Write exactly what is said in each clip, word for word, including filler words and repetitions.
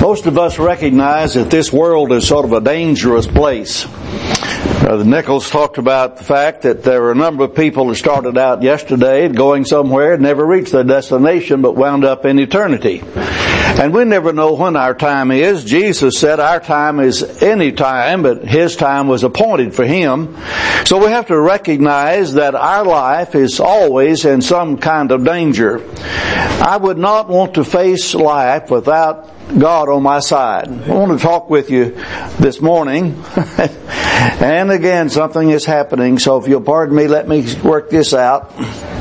Most of us recognize that this world is sort of a dangerous place. Uh, Nichols talked about the fact that there were a number of people that started out yesterday going somewhere, never reached their destination, but wound up in eternity. And we never know when our time is. Jesus said our time is any time, but His time was appointed for Him. So we have to recognize that our life is always in some kind of danger. I would not want to face life without God on my side. I want to talk with you this morning. And again, something is happening, so if you'll pardon me, let me work this out.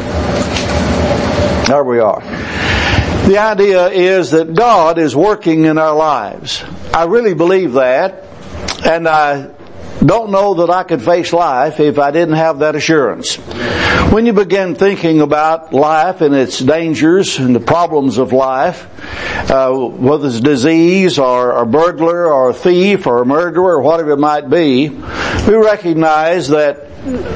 There we are. The idea is that God is working in our lives. I really believe that, and I don't know that I could face life if I didn't have that assurance. When you begin thinking about life and its dangers and the problems of life, uh, whether it's disease or a burglar or a thief or a murderer or whatever it might be, we recognize that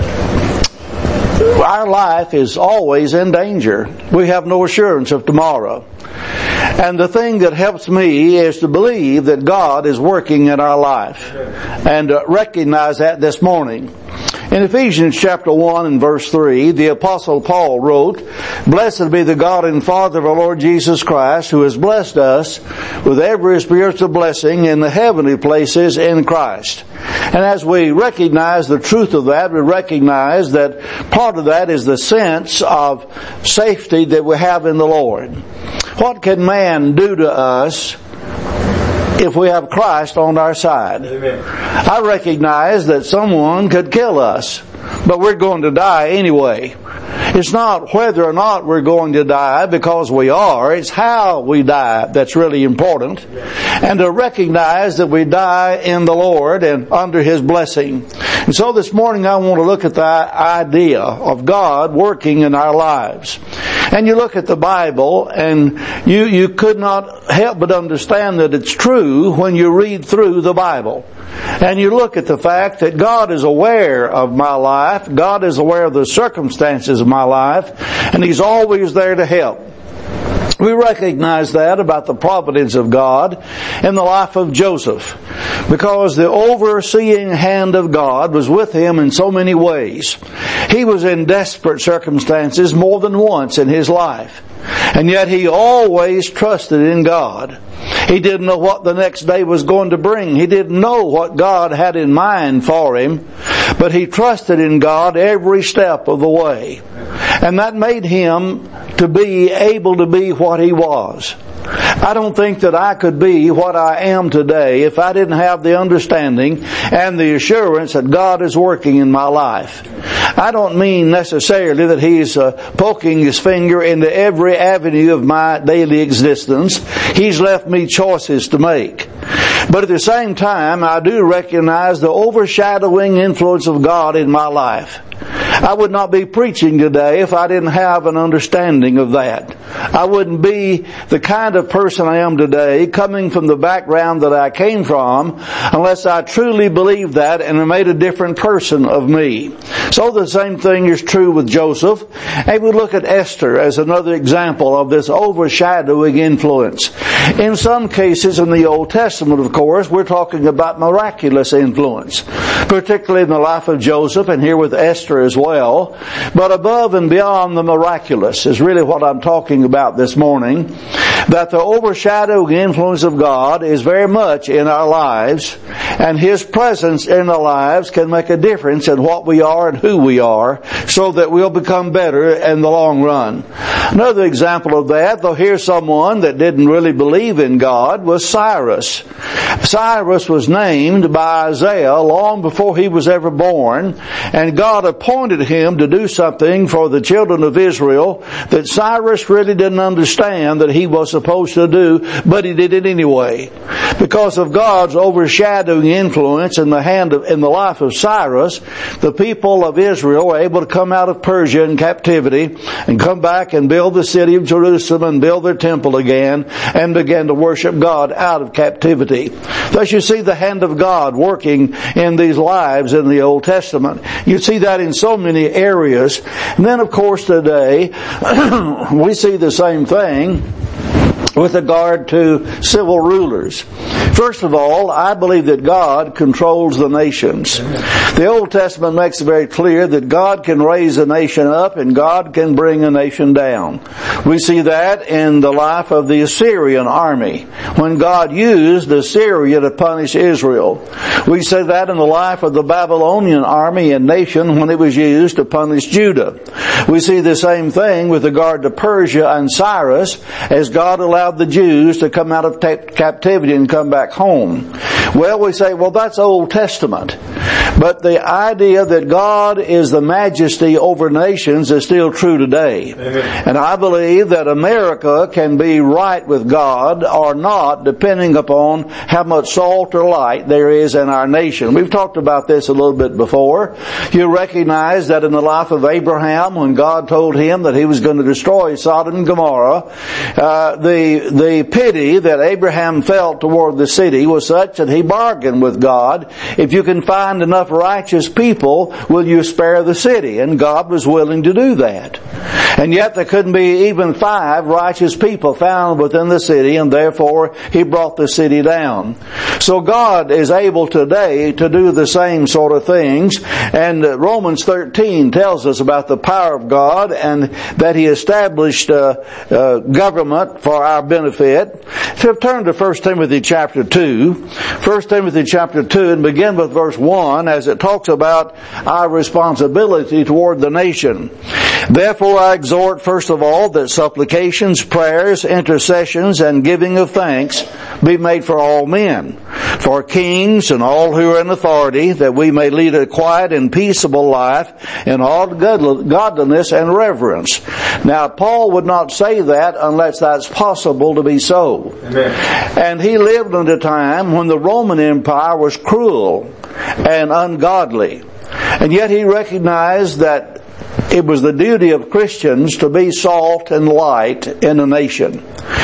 our life is always in danger. We have no assurance of tomorrow. And the thing that helps me is to believe that God is working in our life, and uh, recognize that this morning. In Ephesians chapter one and verse three, the Apostle Paul wrote, "Blessed be the God and Father of our Lord Jesus Christ, who has blessed us with every spiritual blessing in the heavenly places in Christ." And as we recognize the truth of that, we recognize that part of that is the sense of safety that we have in the Lord. What can man do to us if we have Christ on our side? Amen. I recognize that someone could kill us, but we're going to die anyway. It's not whether or not we're going to die, because we are. It's how we die that's really important. And to recognize that we die in the Lord and under His blessing. And so this morning I want to look at the idea of God working in our lives. And you look at the Bible, and you, you could not help but understand that it's true when you read through the Bible. And you look at the fact that God is aware of my life, God is aware of the circumstances of my life, and He's always there to help. We recognize that about the providence of God in the life of Joseph, because the overseeing hand of God was with him in so many ways. He was in desperate circumstances more than once in his life, and yet he always trusted in God. He didn't know what the next day was going to bring. He didn't know what God had in mind for him, but he trusted in God every step of the way. And that made him to be able to be what he was. I don't think that I could be what I am today if I didn't have the understanding and the assurance that God is working in my life. I don't mean necessarily that He's uh, poking His finger into every avenue of my daily existence. He's left me choices to make. But at the same time, I do recognize the overshadowing influence of God in my life. I would not be preaching today if I didn't have an understanding of that. I wouldn't be the kind of person I am today, coming from the background that I came from, unless I truly believed that and it made a different person of me. So the same thing is true with Joseph. And we look at Esther as another example of this overshadowing influence. In some cases in the Old Testament, of course, we're talking about miraculous influence, particularly in the life of Joseph and here with Esther as well. But above and beyond the miraculous is really what I'm talking about this morning. That the overshadowing influence of God is very much in our lives, and His presence in our lives can make a difference in what we are and who we are, so that we'll become better in the long run. Another example of that, though here's someone that didn't really believe in God, was Cyrus. Cyrus was named by Isaiah long before he was ever born, and God appointed him to do something for the children of Israel that Cyrus really didn't understand that he was supposed to do, but he did it anyway. Because of God's overshadowing influence in the hand of, in the life of Cyrus, the people of Israel were able to come out of Persia in captivity and come back and build the city of Jerusalem and build their temple again and begin to worship God out of captivity. Thus you see the hand of God working in these lives in the Old Testament. You see that in so many areas. And then of course today we see the same thing with regard to civil rulers. First of all, I believe that God controls the nations. The Old Testament makes it very clear that God can raise a nation up and God can bring a nation down. We see that in the life of the Assyrian army, when God used Assyria to punish Israel. We see that in the life of the Babylonian army and nation when it was used to punish Judah. We see the same thing with regard to Persia and Cyrus, as God allowed the Jews to come out of ta- captivity and come back home. Well, we say, well, that's Old Testament. But the idea that God is the majesty over nations is still true today. Amen. And I believe that America can be right with God or not, depending upon how much salt or light there is in our nation. We've talked about this a little bit before. You recognize that in the life of Abraham, when God told him that he was going to destroy Sodom and Gomorrah, uh, the, the pity that Abraham felt toward the city was such that he bargained with God. If you can find enough righteous people, will you spare the city? And God was willing to do that. And yet there couldn't be even five righteous people found within the city, and therefore He brought the city down. So God is able today to do the same sort of things. And Romans thirteen tells us about the power of God and that He established a, a government for our benefit. So turn to First Timothy chapter two. First Timothy chapter two, and begin with verse one, as it talks about our responsibility toward the nation. Therefore I exhort first of all that supplications, prayers, intercessions, and giving of thanks be made for all men, for kings and all who are in authority, that we may lead a quiet and peaceable life in all godliness and reverence. Now, Paul would not say that unless that's possible to be so. Amen. And he lived in a time when the Roman Empire was cruel and ungodly. And yet he recognized that it was the duty of Christians to be salt and light in a nation.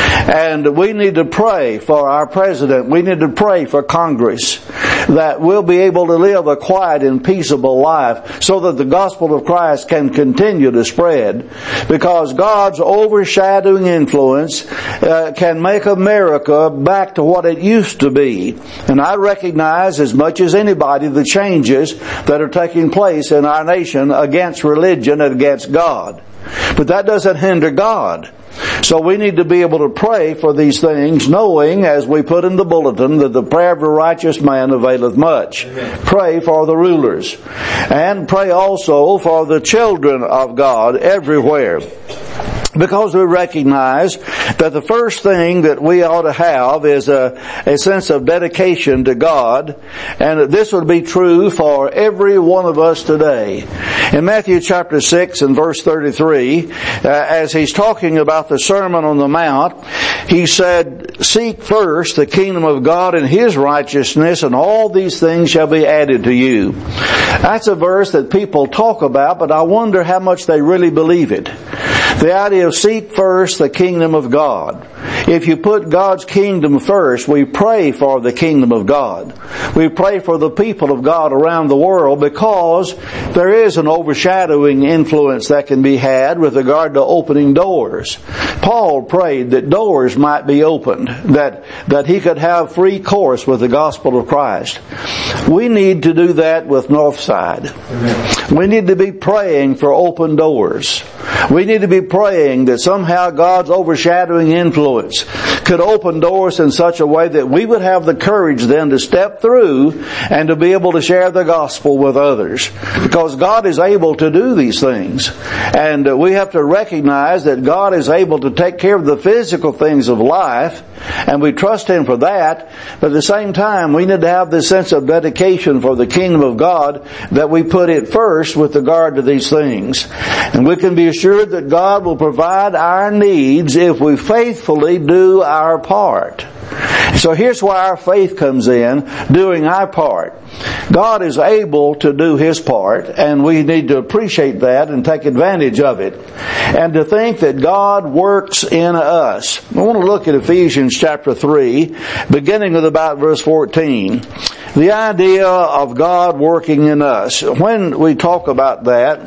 And we need to pray for our president. We need to pray for Congress, that we'll be able to live a quiet and peaceable life so that the gospel of Christ can continue to spread. Because God's overshadowing influence uh, can make America back to what it used to be. And I recognize as much as anybody the changes that are taking place in our nation against religion and against God. But that doesn't hinder God. So we need to be able to pray for these things, knowing, as we put in the bulletin, that the prayer of a righteous man availeth much. Amen. Pray for the rulers. And pray also for the children of God everywhere. Because we recognize that the first thing that we ought to have is a, a sense of dedication to God. And this would be true for every one of us today. In Matthew chapter six and verse thirty-three, uh, as He's talking about the Sermon on the Mount, He said, "Seek first the kingdom of God and His righteousness, and all these things shall be added to you." That's a verse that people talk about, but I wonder how much they really believe it. The idea of seek first the kingdom of God. If you put God's kingdom first, we pray for the kingdom of God. We pray for the people of God around the world, because there is an overshadowing influence that can be had with regard to opening doors. Paul prayed that doors might be opened, that, that he could have free course with the gospel of Christ. We need to do that with Northside. Amen. We need to be praying for open doors. We need to be praying that somehow God's overshadowing influence could open doors in such a way that we would have the courage then to step through and to be able to share the gospel with others. Because God is able to do these things. And we have to recognize that God is able to take care of the physical things of life, and we trust Him for that. But at the same time, we need to have this sense of dedication for the kingdom of God, that we put it first with regard to these things. And we can be assured that God will provide our needs if we faithfully do our part. So here's where our faith comes in, doing our part. God is able to do His part, and we need to appreciate that and take advantage of it. And to think that God works in us. I want to look at Ephesians chapter three, beginning with about verse fourteen. The idea of God working in us. When we talk about that,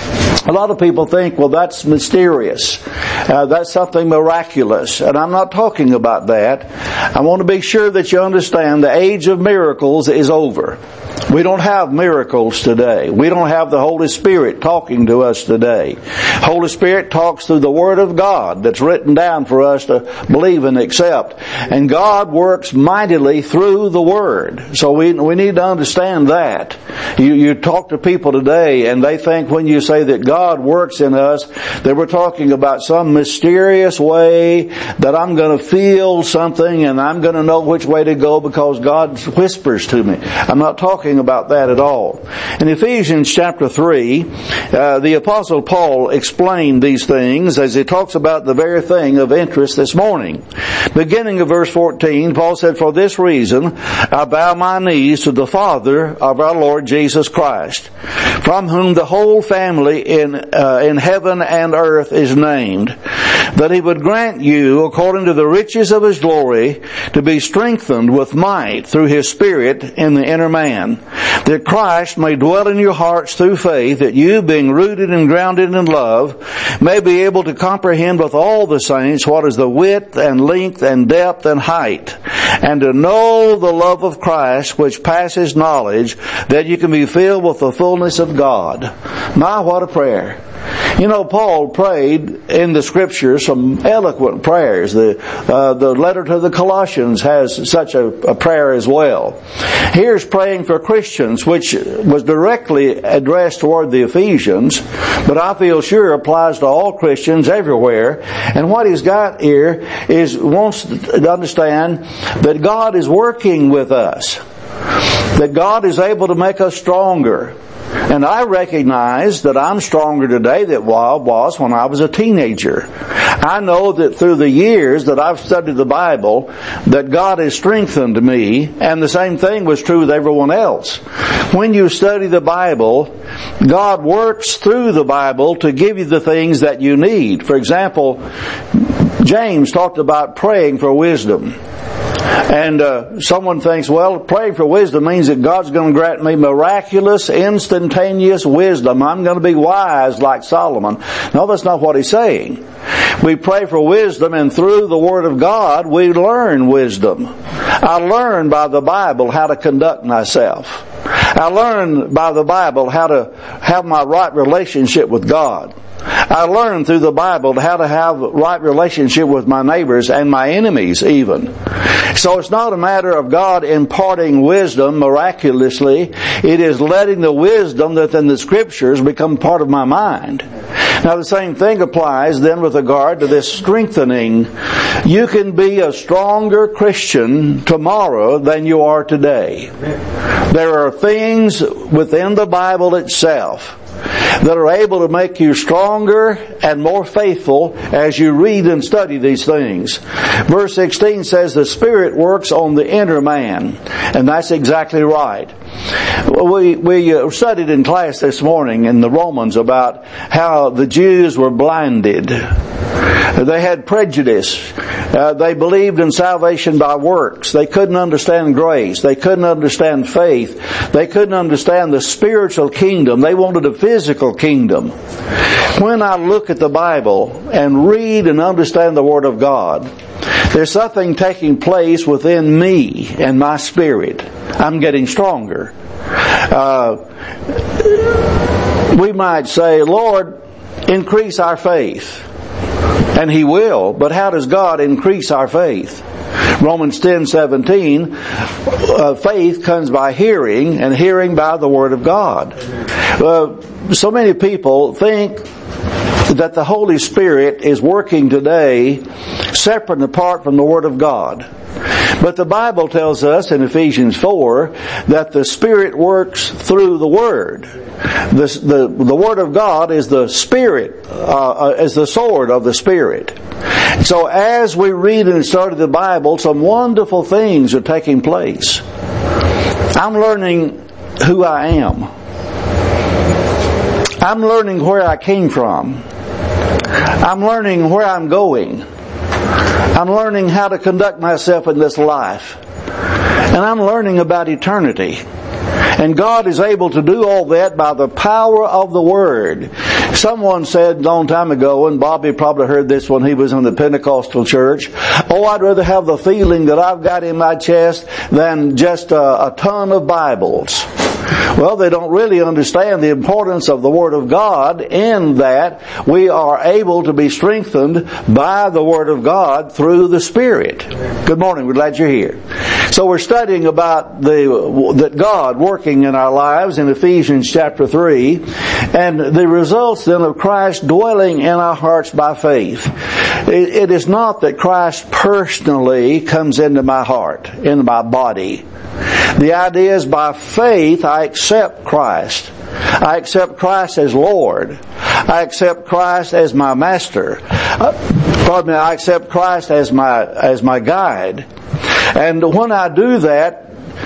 A lot of people think, well, that's mysterious. Uh, that's something miraculous. And I'm not talking about that. I want to be sure that you understand the age of miracles is over. We don't have miracles today. We don't have the Holy Spirit talking to us today. Holy Spirit talks through the Word of God that's written down for us to believe and accept. And God works mightily through the Word. So we we need to understand that. You, you talk to people today and they think when you say that God works in us, that we're talking about some mysterious way that I'm going to feel something and I'm going to know which way to go because God whispers to me. I'm not talking about that at all. In Ephesians chapter three, uh, the Apostle Paul explained these things as he talks about the very thing of interest this morning. Beginning of verse fourteen, Paul said, "For this reason I bow my knees to the Father of our Lord Jesus Christ, from whom the whole family in uh, in heaven and earth is named, that he would grant you, according to the riches of his glory, to be strengthened with might through his Spirit in the inner man, that Christ may dwell in your hearts through faith, that you, being rooted and grounded in love, may be able to comprehend with all the saints what is the width and length and depth and height, and to know the love of Christ which passes knowledge, that you can be filled with the fullness of God." My, what a prayer. You know, Paul prayed in the Scriptures some eloquent prayers. The uh, the letter to the Colossians has such a, a prayer as well. Here's praying for Christians, which was directly addressed toward the Ephesians, but I feel sure applies to all Christians everywhere. And what he's got here is wants to understand that God is working with us, that God is able to make us stronger. And I recognize that I'm stronger today than I was when I was a teenager. I know that through the years that I've studied the Bible, that God has strengthened me, and the same thing was true with everyone else. When you study the Bible, God works through the Bible to give you the things that you need. For example, James talked about praying for wisdom. And uh, someone thinks, well, praying for wisdom means that God's going to grant me miraculous, instantaneous wisdom. I'm going to be wise like Solomon. No, that's not what he's saying. We pray for wisdom, and through the Word of God, we learn wisdom. I learn by the Bible how to conduct myself. I learn by the Bible how to have my right relationship with God. I learned through the Bible how to have a right relationship with my neighbors and my enemies even. So it's not a matter of God imparting wisdom miraculously. It is letting the wisdom that's in the Scriptures become part of my mind. Now the same thing applies then with regard to this strengthening. You can be a stronger Christian tomorrow than you are today. There are things within the Bible itself that are able to make you stronger and more faithful as you read and study these things. Verse sixteen says the Spirit works on the inner man, and that's exactly right. We we studied in class this morning in the Romans about how the Jews were blinded. They had prejudice. Uh, they believed in salvation by works. They couldn't understand grace. They couldn't understand faith. They couldn't understand the spiritual kingdom. They wanted a physical kingdom. When I look at the Bible and read and understand the Word of God, there's something taking place within me and my spirit. I'm getting stronger. Uh, we might say, Lord, increase our faith. And He will, but how does God increase our faith? Romans ten seventeen, uh, faith comes by hearing, and hearing by the Word of God. Uh, so many people think that the Holy Spirit is working today separate and apart from the Word of God. But the Bible tells us in Ephesians four that the Spirit works through the Word. The, the, the Word of God is the Spirit, uh, is the sword of the Spirit. So as we read and study the Bible, some wonderful things are taking place. I'm learning who I am. I'm learning where I came from. I'm learning where I'm going. I'm learning how to conduct myself in this life. And I'm learning about eternity. And God is able to do all that by the power of the Word. Someone said a long time ago, and Bobby probably heard this when he was in the Pentecostal church, oh, I'd rather have the feeling that I've got in my chest than just a, a ton of Bibles. Well, they don't really understand the importance of the Word of God in that we are able to be strengthened by the Word of God through the Spirit. Good morning. We're glad you're here. So we're studying about the that God working in our lives in Ephesians chapter three, and the results then of Christ dwelling in our hearts by faith. It, it is not that Christ personally comes into my heart, into my body. The idea is by faith I accept Christ. I accept Christ as Lord. I accept Christ as my master. Uh, pardon me, I accept Christ as my as my guide. And when I do that,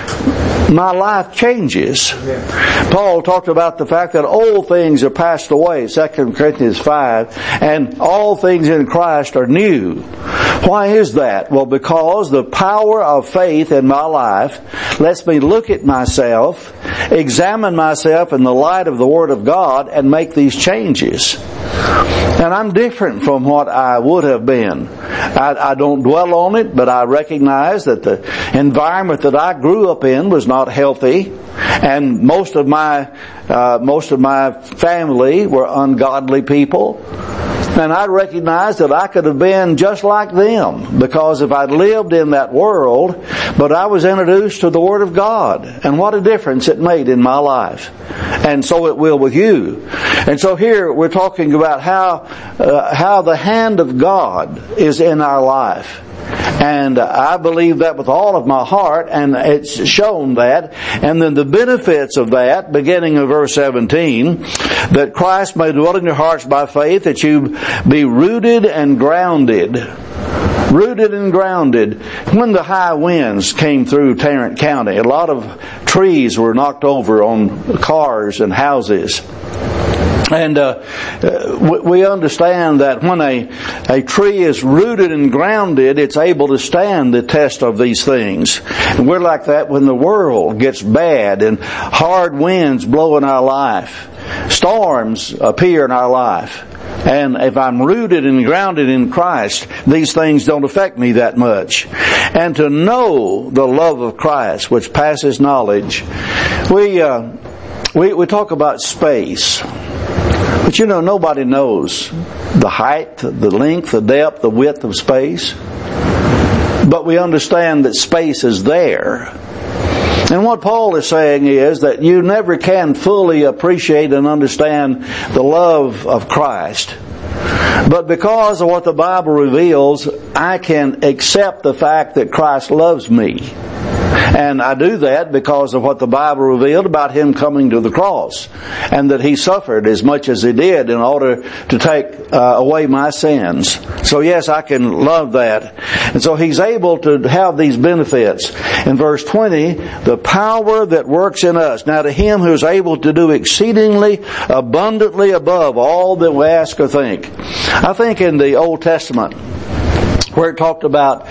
my life changes. Paul talked about the fact that old things are passed away, Second Corinthians five, and all things in Christ are new. Why is that? Well, because the power of faith in my life lets me look at myself, examine myself in the light of the Word of God, and make these changes. And I'm different from what I would have been. I, I don't dwell on it, but I recognize that the environment that I grew up in was not healthy, and most of my uh, most of my family were ungodly people. And I recognized that I could have been just like them, because if I'd lived in that world, but I was introduced to the Word of God, and what a difference it made in my life. And so it will with you. And so here we're talking about how uh, how the hand of God is in our life. And I believe that with all of my heart, and it's shown that. And then the benefits of that, beginning in verse seventeen, that Christ may dwell in your hearts by faith, that you be rooted and grounded. Rooted and grounded. When the high winds came through Tarrant County, a lot of trees were knocked over on cars and houses. And uh, we understand that when a, a tree is rooted and grounded, it's able to stand the test of these things. And we're like that when the world gets bad and hard winds blow in our life. Storms appear in our life. And if I'm rooted and grounded in Christ, these things don't affect me that much. And to know the love of Christ, which passes knowledge, we uh, we, we talk about space. But you know, nobody knows the height, the length, the depth, the width of space. But we understand that space is there. And what Paul is saying is that you never can fully appreciate and understand the love of Christ. But because of what the Bible reveals, I can accept the fact that Christ loves me. And I do that because of what the Bible revealed about Him coming to the cross, and that He suffered as much as He did in order to take uh, away my sins. So yes, I can love that. And so He's able to have these benefits. In verse twenty, the power that works in us. Now to Him who is able to do exceedingly abundantly above all that we ask or think. I think in the Old Testament, where it talked about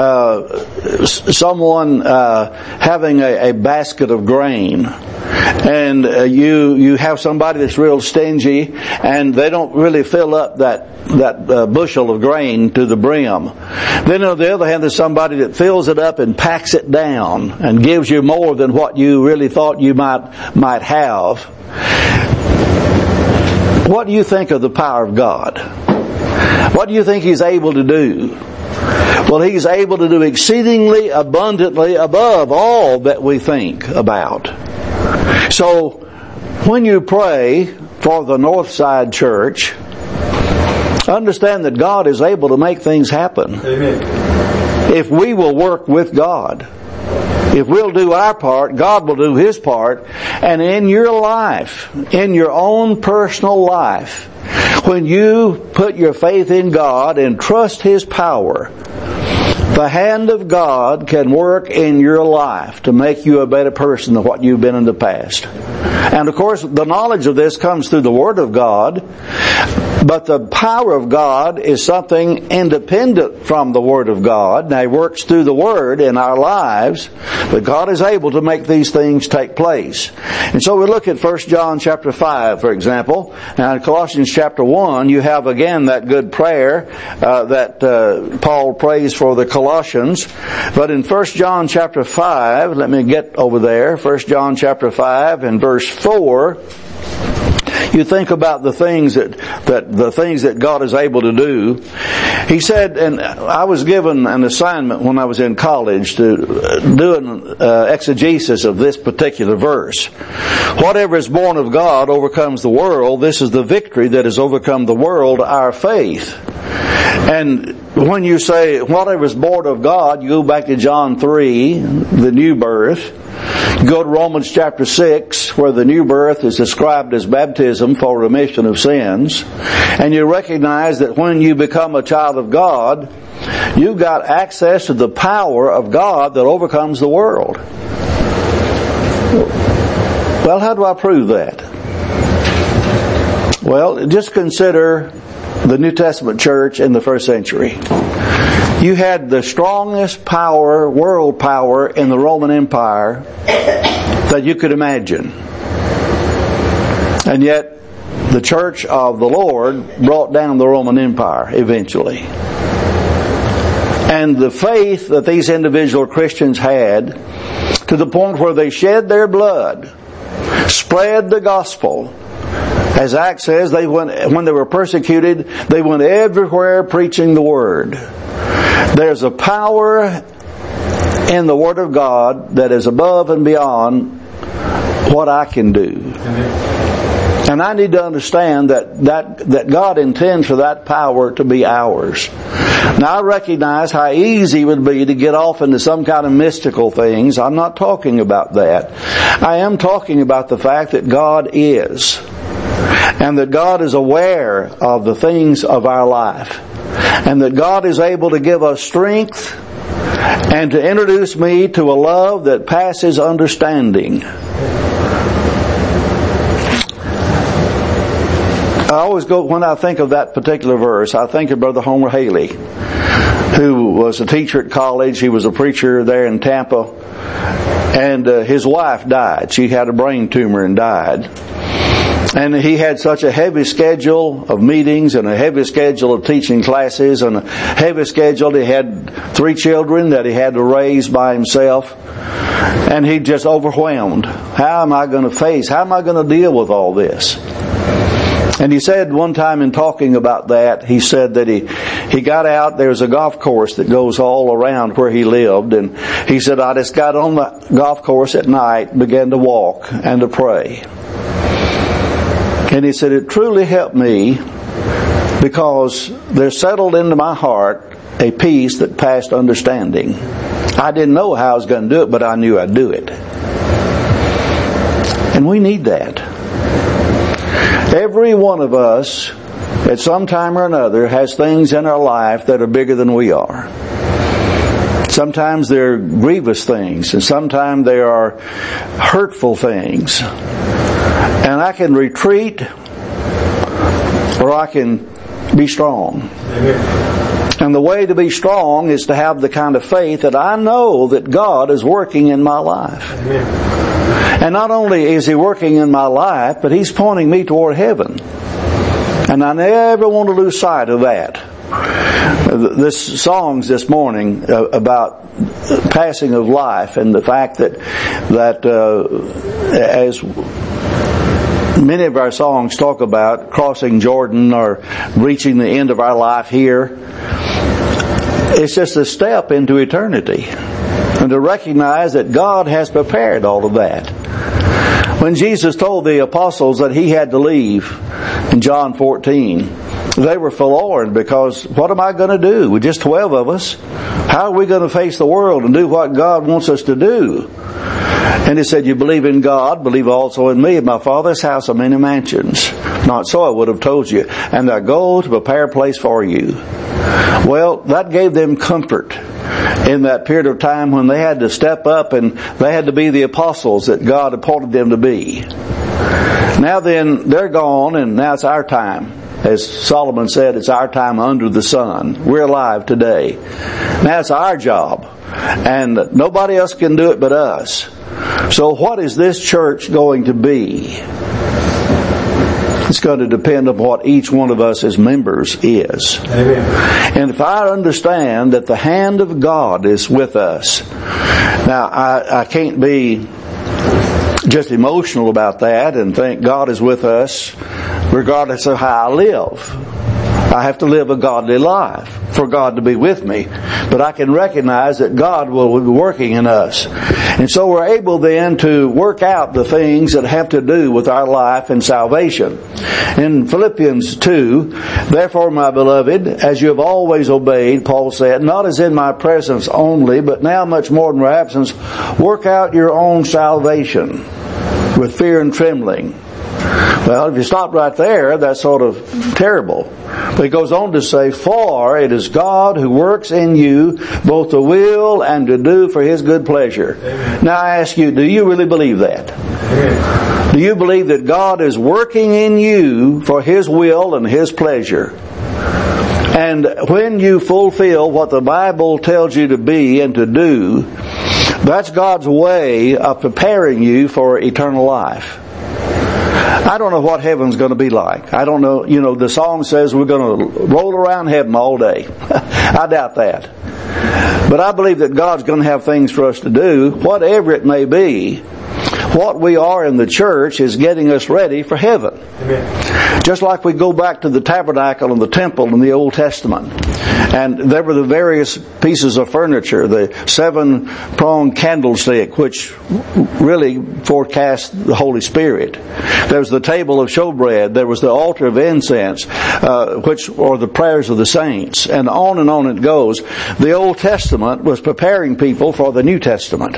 uh, someone uh, having a, a basket of grain, and uh, you you have somebody that's real stingy, and they don't really fill up that that uh, bushel of grain to the brim. Then on the other hand, there's somebody that fills it up and packs it down and gives you more than what you really thought you might might have. What do you think of the power of God? What do you think He's able to do? Well, He's able to do exceedingly abundantly above all that we think about. So, when you pray for the Northside Church, understand that God is able to make things happen. Amen. If we will work with God. If we'll do our part, God will do His part. And in your life, in your own personal life, when you put your faith in God and trust His power, the hand of God can work in your life to make you a better person than what you've been in the past. And of course, the knowledge of this comes through the Word of God. But the power of God is something independent from the Word of God. Now, He works through the Word in our lives, but God is able to make these things take place. And so we look at First John chapter five, for example. Now, in Colossians chapter one, you have again that good prayer uh, that uh, Paul prays for the Colossians. But in First John chapter five, let me get over there, First John chapter five and verse four, you think about the things that, that the things that God is able to do. He said, and I was given an assignment when I was in college to do an uh, exegesis of this particular verse. Whatever is born of God overcomes the world. This is the victory that has overcome the world, our faith. And when you say whatever is born of God, you go back to John three, the new birth. You go to Romans chapter six, where the new birth is described as baptism for remission of sins. And you recognize that when you become a child of God, you've got access to the power of God that overcomes the world. Well, how do I prove that? Well, just consider the New Testament church in the first century. You had the strongest power, world power in the Roman Empire that you could imagine. And yet, the church of the Lord brought down the Roman Empire eventually. And the faith that these individual Christians had, to the point where they shed their blood, spread the gospel. As Acts says, they went, when they were persecuted, they went everywhere preaching the Word. There's a power in the Word of God that is above and beyond what I can do. Amen. And I need to understand that, that, that God intends for that power to be ours. Now, I recognize how easy it would be to get off into some kind of mystical things. I'm not talking about that. I am talking about the fact that God is. And that God is aware of the things of our life. And that God is able to give us strength and to introduce me to a love that passes understanding. I always go, when I think of that particular verse, I think of Brother Homer Haley, who was a teacher at college. He was a preacher there in Tampa. And uh, his wife died. She had a brain tumor and died. And he had such a heavy schedule of meetings and a heavy schedule of teaching classes and a heavy schedule. He had three children that he had to raise by himself. And he just overwhelmed. How am I going to face? How am I going to deal with all this? And he said one time in talking about that, he said that he, he got out, there's a golf course that goes all around where he lived. And he said, I just got on the golf course at night, began to walk and to pray. And he said, it truly helped me because there settled into my heart a peace that passed understanding. I didn't know how I was going to do it, but I knew I'd do it. And we need that. Every one of us, at some time or another, has things in our life that are bigger than we are. Sometimes they're grievous things, and sometimes they are hurtful things. And I can retreat, or I can be strong. Amen. And the way to be strong is to have the kind of faith that I know that God is working in my life. Amen. And not only is He working in my life, but He's pointing me toward heaven. And I never want to lose sight of that. This songs this morning about passing of life and the fact that that uh, as many of our songs talk about crossing Jordan or reaching the end of our life here, it's just a step into eternity. And to recognize that God has prepared all of that. When Jesus told the apostles that He had to leave in John fourteen, they were forlorn because what am I going to do? With just twelve of us, how are we going to face the world and do what God wants us to do? And He said, you believe in God, believe also in me. In my Father's house are many mansions. Not so, I would have told you. And I go to prepare a place for you. Well, that gave them comfort. in that period of time when they had to step up and they had to be the apostles that God appointed them to be. Now then, they're gone, and now it's our time. As Solomon said, it's our time under the sun. We're alive today. Now it's our job. And nobody else can do it but us. So what is this church going to be? It's going to depend on what each one of us as members is. Amen. And if I understand that the hand of God is with us, now I, I can't be just emotional about that and think God is with us regardless of how I live. I have to live a godly life for God to be with me. But I can recognize that God will be working in us. And so we're able then to work out the things that have to do with our life and salvation. In Philippians two, therefore, my beloved, as you have always obeyed, Paul said, not as in my presence only, but now much more in my absence, work out your own salvation with fear and trembling. Well, if you stop right there, that's sort of terrible. But he goes on to say, for it is God who works in you both to will and to do for His good pleasure. Amen. Now I ask you, do you really believe that? Amen. Do you believe that God is working in you for His will and His pleasure? And when you fulfill what the Bible tells you to be and to do, that's God's way of preparing you for eternal life. I don't know what heaven's going to be like. I don't know, you know, the song says we're going to roll around heaven all day. I doubt that. But I believe that God's going to have things for us to do, whatever it may be. What we are in the church is getting us ready for heaven. Amen. Just like we go back to the tabernacle and the temple in the Old Testament. And there were the various pieces of furniture, the seven-pronged candlestick, which really forecast the Holy Spirit. There was the table of showbread. There was the altar of incense, uh, which are the prayers of the saints. And on and on it goes. The Old Testament was preparing people for the New Testament.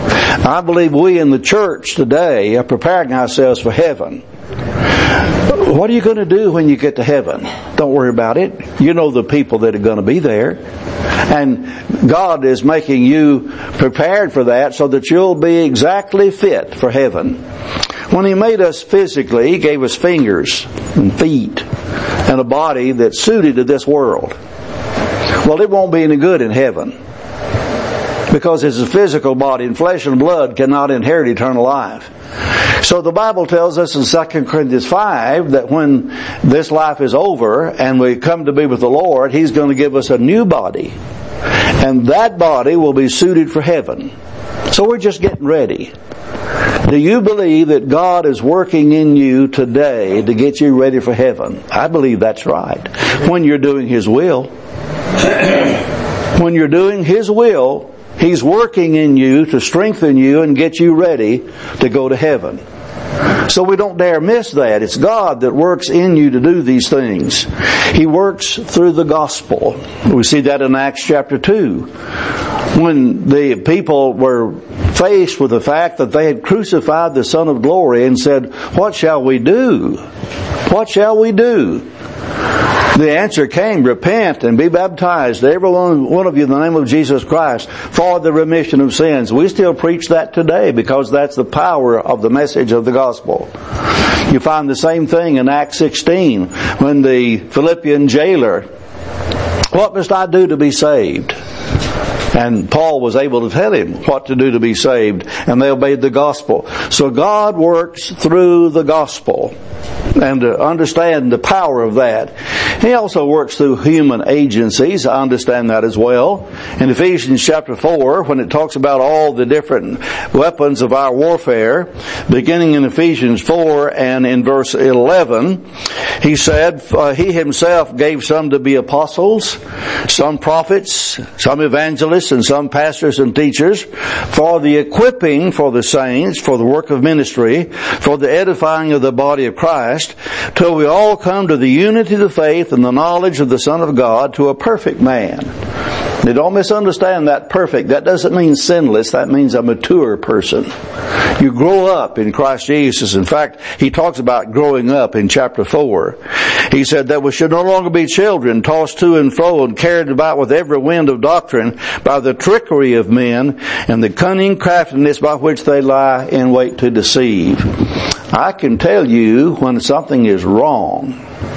I believe we in the church today are preparing ourselves for heaven. What are you going to do when you get to heaven? Don't worry about it. You know the people that are going to be there. And God is making you prepared for that so that you'll be exactly fit for heaven. When He made us physically, He gave us fingers and feet and a body that's suited to this world. Well, it won't be any good in heaven. Because it's a physical body, and flesh and blood cannot inherit eternal life. So the Bible tells us in Second Corinthians five that when this life is over and we come to be with the Lord, He's going to give us a new body. And that body will be suited for heaven. So we're just getting ready. Do you believe that God is working in you today to get you ready for heaven? I believe that's right. When you're doing His will. When you're doing His will, He's working in you to strengthen you and get you ready to go to heaven. So we don't dare miss that. It's God that works in you to do these things. He works through the gospel. We see that in Acts chapter two. When the people were faced with the fact that they had crucified the Son of Glory and said, what shall we do? What shall we do? The answer came, repent and be baptized, every one of you, in the name of Jesus Christ, for the remission of sins. We still preach that today because that's the power of the message of the gospel. You find the same thing in Acts sixteen when the Philippian jailer, what must I do to be saved? And Paul was able to tell him what to do to be saved, and they obeyed the gospel. So God works through the gospel, and to understand the power of that. He also works through human agencies. I understand that as well. In Ephesians chapter four, when it talks about all the different weapons of our warfare, beginning in Ephesians four and in verse eleven, he said, uh, He Himself gave some to be apostles, some prophets, some evangelists, and some pastors and teachers, for the equipping for the saints, for the work of ministry, for the edifying of the body of Christ, till we all come to the unity of the faith and the knowledge of the Son of God, to a perfect man. Now, don't misunderstand that perfect. That doesn't mean sinless. That means a mature person. You grow up in Christ Jesus. In fact, He talks about growing up in chapter four. He said that we should no longer be children, tossed to and fro and carried about with every wind of doctrine by the trickery of men and the cunning craftiness by which they lie in wait to deceive. I can tell you when something is wrong.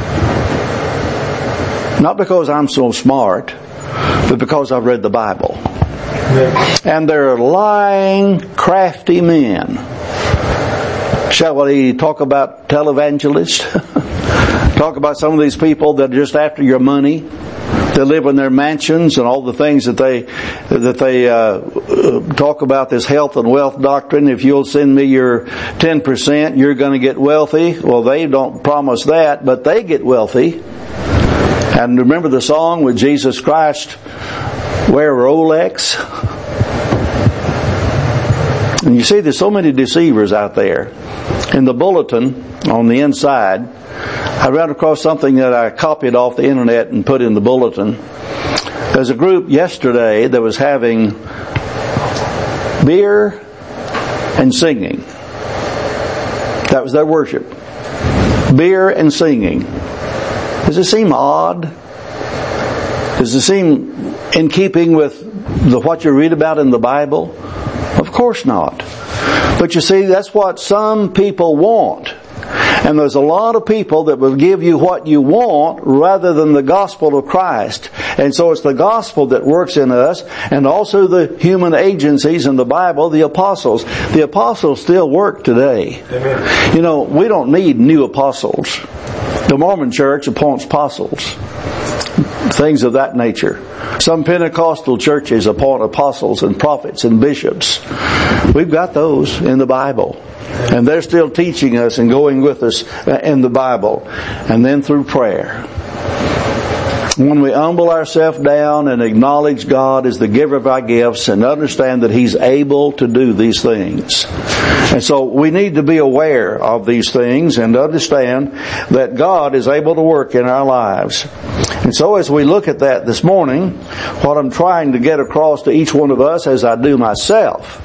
Not because I'm so smart, but because I've read the Bible. And they're lying, crafty men. Shall we talk about televangelists? Talk about some of these people that are just after your money. They live in their mansions and all the things that they that they uh, talk about, this health and wealth doctrine. If you'll send me your ten percent, you're going to get wealthy. Well, they don't promise that, but they get wealthy. And remember the song with Jesus Christ, wear a Rolex? And you see, there's so many deceivers out there. In the bulletin on the inside, I ran across something that I copied off the internet and put in the bulletin. There's a group yesterday that was having beer and singing. That was their worship. Beer and singing. Does it seem odd? Does it seem in keeping with the what you read about in the Bible? Of course not. But you see, that's what some people want. And there's a lot of people that will give you what you want rather than the gospel of Christ. And so it's the gospel that works in us, and also the human agencies in the Bible, the apostles. The apostles still work today. Amen. You know, we don't need new apostles. The Mormon Church appoints apostles. Things of that nature. Some Pentecostal churches appoint apostles and prophets and bishops. We've got those in the Bible. And they're still teaching us and going with us in the Bible. And then through prayer. When we humble ourselves down and acknowledge God as the giver of our gifts and understand that He's able to do these things. And so we need to be aware of these things and understand that God is able to work in our lives. And so as we look at that this morning, what I'm trying to get across to each one of us, as I do myself,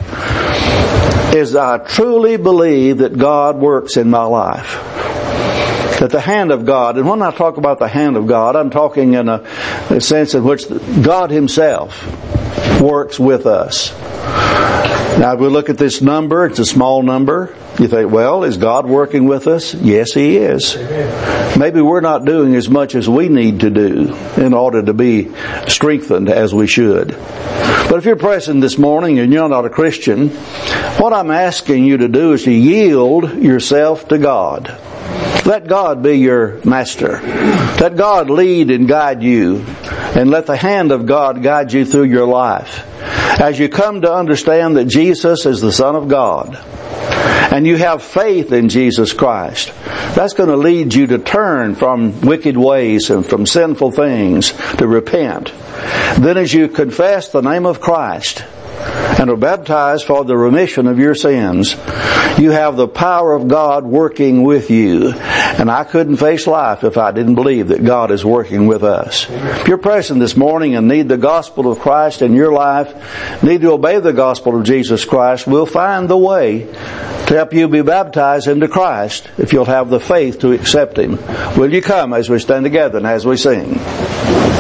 is I truly believe that God works in my life. That the hand of God, and when I talk about the hand of God, I'm talking in a, a sense in which God Himself works with us. Now, if we look at this number, it's a small number. You think, well, is God working with us? Yes, He is. Maybe we're not doing as much as we need to do in order to be strengthened as we should. But if you're present this morning and you're not a Christian, what I'm asking you to do is to yield yourself to God. Let God be your master. Let God lead and guide you. And let the hand of God guide you through your life. As you come to understand that Jesus is the Son of God, and you have faith in Jesus Christ, that's going to lead you to turn from wicked ways and from sinful things, to repent. Then as you confess the name of Christ and are baptized for the remission of your sins, you have the power of God working with you. And I couldn't face life if I didn't believe that God is working with us. If you're present this morning and need the gospel of Christ in your life, need to obey the gospel of Jesus Christ, we'll find the way to help you be baptized into Christ if you'll have the faith to accept Him. Will you come as we stand together and as we sing?